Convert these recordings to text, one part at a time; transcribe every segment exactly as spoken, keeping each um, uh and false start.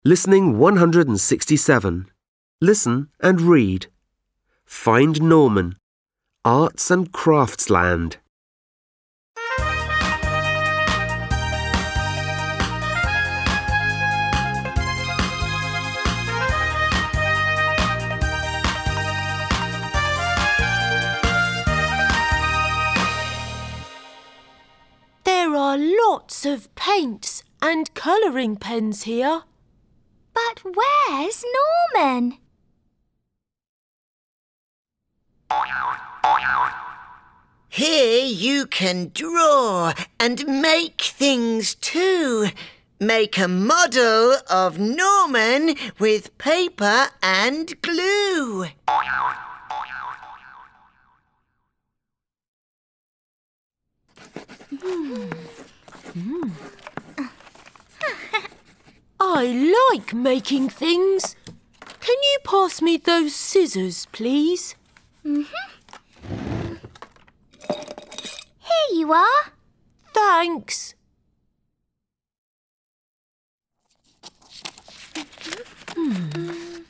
Listening one hundred sixty-seven. Listen and read. Find Norman. Arts and Crafts Land. There are lots of paints and colouring pens here. But where's Norman? Here you can draw and make things too. Make a model of Norman with paper and glue. Mm. Mm. I like making things. Can you pass me those scissors, please? Mm-hmm. Here you are. Thanks. Mm.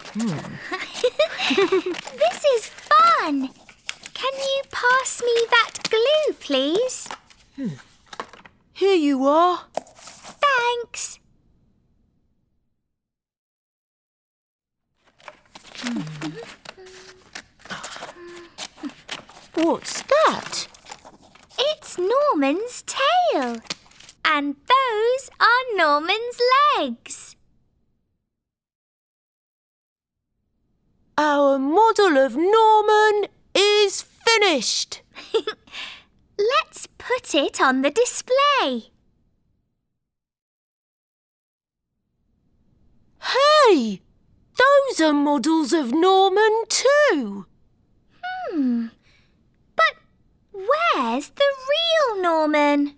This is fun. Can you pass me that glue, please? Hmm. Here you are. Thanks. What's that? It's Norman's tail. And those are Norman's legs. Our model of Norman is finished. Let's put it on the display. Hey! Those are models of Norman too. Hmm. But where's the real Norman?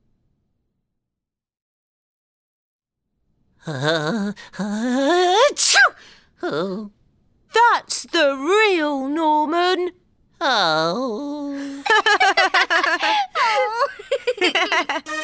Uh, uh, achoo! Oh. That's the real Norman. Oh. Oh.